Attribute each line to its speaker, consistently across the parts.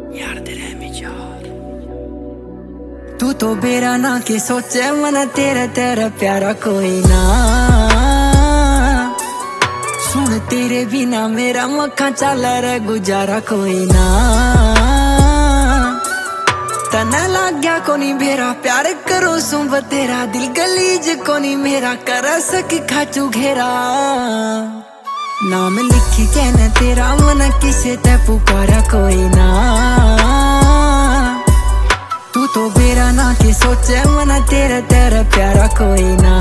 Speaker 1: यार तेरे में यार तू तो बेरा ना के सोचे मन तेरे तेरा प्यारा कोई ना। सुन तेरे बिना मेरा मक्खा चल रे गुजारा कोई ना। तना लग गया कोनी मेरा प्यार करो सुब तेरा दिल गलीज कोनी मेरा कर सकी खाचू घेरा। नाम लिखी कहना तेरा मन किसे ते पुकारा कोई ना। तू तो बेरा ना के सोचे मन तेरा तेरा प्यारा कोई ना।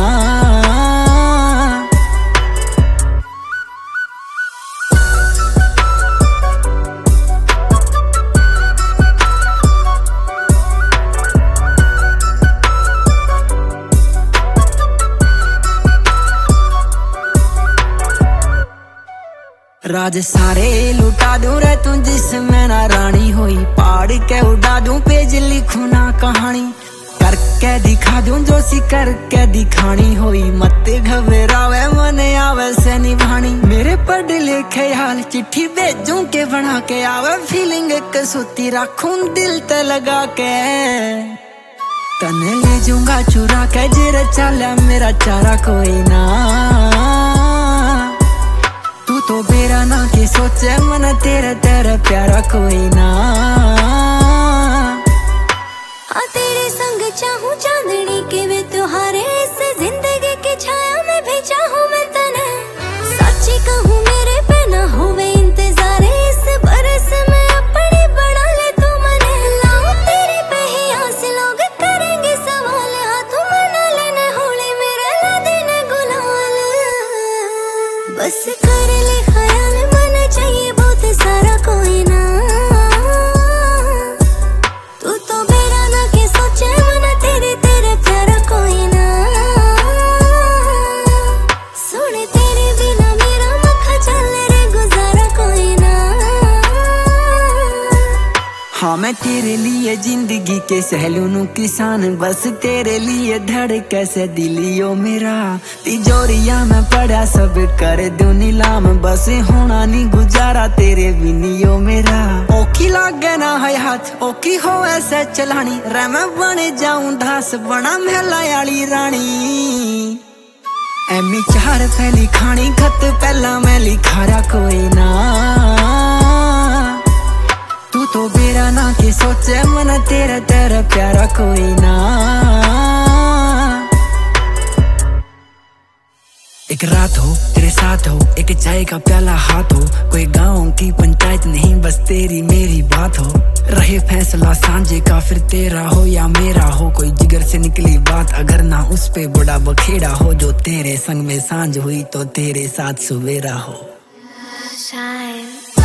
Speaker 1: राज सारे लुटा दूं रे तू जिसमें ना रानी हुई। पहाड़ के उड़ा दूं पेज लिखूं ना कहानी। करके दिखा दूं जो सी करके दिखानी हुई। मत घबरावे मन आवे से निभानी। मेरे पढ़ लिखे हाल चिट्ठी भेजूं के बना के आवे फीलिंग एक सूती रखूं दिल ते लगा के। तने ले जाऊंगा चुरा के जेरे चला मेरा चारा कोई ना। तू तो बेरा ना के सोचे मन तेरा तेरा प्यारा कोई ना।
Speaker 2: हाँ तेरे संग चाहूं चांदनी के वे त्योहारे इस जिंदगी की छाया में भी चाहूं मैं तने। सच्ची कहूं मेरे पे ना होवे इंतजार इस बरस में अपनी बना ले तू मने। लाऊं तेरे पे ही आस लोग करेंगे सवाल। हाथ मना लेने होले मेरे ला देने गुलाल। बस कर ले ख्याल मन चाहिए बहुत सारा कोई ना। तू तो बेरा ना के सोचे मन तेरे तेरे प्यारा कोई ना। सुन तेरे बिना मेरा मक्खा चल रे गुजारा कोई ना।
Speaker 1: हाँ मैं तेरे लिए जिंदगी के सहलूनू किसान। बस तेरे लिए धड़के से दिलियो मेरा। तिजोरिया में पड़ा सब कर दूं नीलाम। बस होना नहीं गुजारा तेरे बिनियो मेरा। ओकी लागे ना है हाथ ओकी हो ऐसे चलानी। रे मैं बने जाऊं धास बना महला वाली रानी। एमी चार पहली खानी खत पहला मैं लिखारा कोई ना। तू तो बेरा ना के सोचे मन तेरा तेरा प्यारा कोई ना। एक रात हो तेरे साथ हो एक चाय का प्याला हाथ हो। कोई गाँव की पंचायत नहीं बस तेरी मेरी बात हो। रहे फैसला सांझे का फिर तेरा हो या मेरा हो। कोई जिगर से निकली बात अगर ना उस पे बड़ा बखेड़ा हो। जो तेरे संग में सांझ हुई तो तेरे साथ सुबेरा हो।
Speaker 2: शायद